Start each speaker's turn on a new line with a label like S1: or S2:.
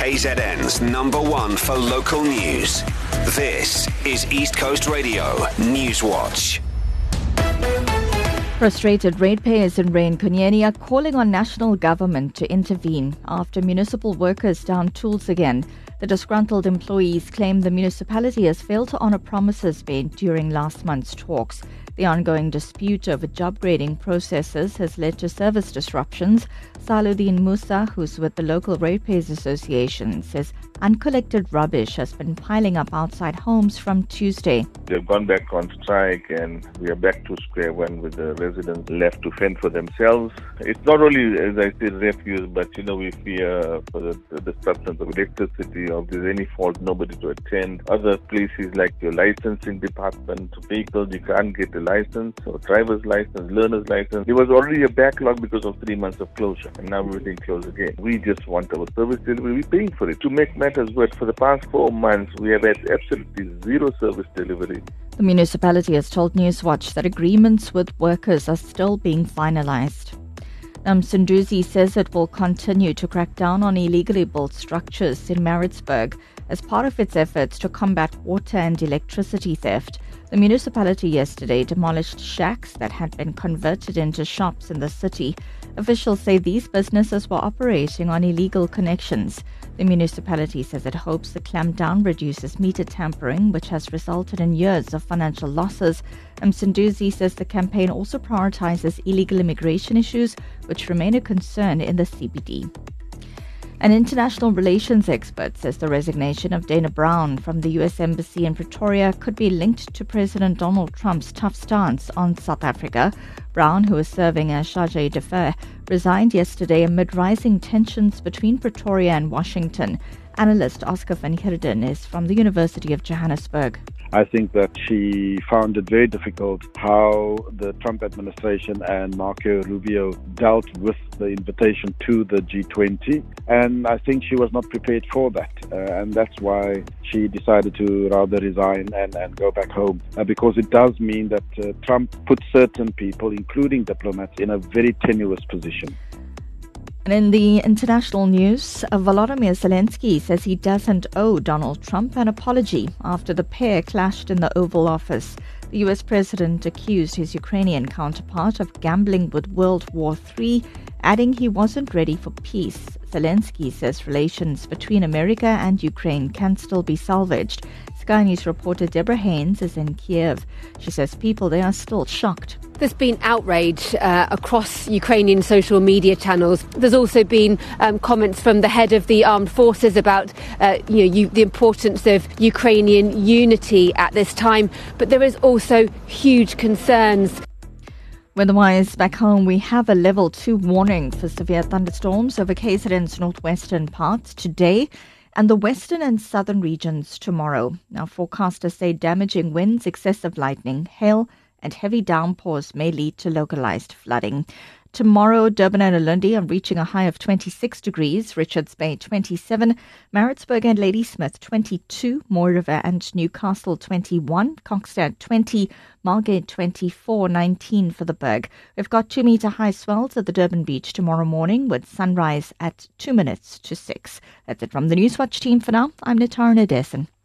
S1: KZN's #1 for local news. This is East Coast Radio Newswatch.
S2: Frustrated ratepayers in Rainkonyeni are calling on national government to intervene after municipal workers down tools again. The disgruntled employees claim the municipality has failed to honour promises made during last month's talks. The ongoing dispute over job grading processes has led to service disruptions. Saluddin Musa, who's with the local Ratepayers Association, says uncollected rubbish has been piling up outside homes from Tuesday.
S3: They've gone back on strike and we are back to square one with the residents left to fend for themselves. It's not only, as I said, refuse, but we fear for the disruptions of electricity, or if there's any fault, nobody to attend. Other places like your licensing department, vehicles, you can't get a license or driver's license, learner's license. There was already a backlog because of 3 months of closure, and now everything closed again. We just want our service delivery. We're paying for it. To make matters worse, for the past 4 months, we have had absolutely zero service delivery.
S2: The municipality has told Newswatch that agreements with workers are still being finalised. Msunduzi says it will continue to crack down on illegally built structures in Maritzburg as part of its efforts to combat water and electricity theft. The municipality yesterday demolished shacks that had been converted into shops in the city. Officials say these businesses were operating on illegal connections. The municipality says it hopes the clampdown reduces meter tampering, which has resulted in years of financial losses. Msunduzi says the campaign also prioritizes illegal immigration issues, which remain a concern in the CBD. An international relations expert says the resignation of Dana Brown from the U.S. Embassy in Pretoria could be linked to President Donald Trump's tough stance on South Africa. Brown, who is serving as chargé d'affaires, resigned yesterday amid rising tensions between Pretoria and Washington. Analyst Oscar van Heerden is from the University of Johannesburg.
S4: I think that she found it very difficult how the Trump administration and Marco Rubio dealt with the invitation to the G20. And I think she was not prepared for that. And that's why she decided to rather resign and go back home. Because it does mean that Trump put certain people, including diplomats, in a very tenuous position.
S2: And in the international news, Volodymyr Zelensky says he doesn't owe Donald Trump an apology after the pair clashed in the Oval Office. The US president accused his Ukrainian counterpart of gambling with World War III, adding he wasn't ready for peace. Zelensky says relations between America and Ukraine can still be salvaged. Sky News reporter Deborah Haynes is in Kiev. She says people there are still shocked.
S5: There's been outrage across Ukrainian social media channels. There's also been comments from the head of the armed forces about the importance of Ukrainian unity at this time. But there is also huge concerns.
S2: Weather-wise, back home, we have a level 2 warning for severe thunderstorms over KZN's northwestern parts today and the western and southern regions tomorrow. Now, forecasters say damaging winds, excessive lightning, hail, and heavy downpours may lead to localized flooding. Tomorrow, Durban and Ulundi are reaching a high of 26 degrees, Richards Bay 27, Maritzburg and Ladysmith 22, Moore River and Newcastle 21, Kokstad 20, Margate 24, 19 for the Berg. We've got 2-meter high swells at the Durban beach tomorrow morning with sunrise at 2 minutes to 6. That's it from the Newswatch team for now. I'm Natara Nadesan.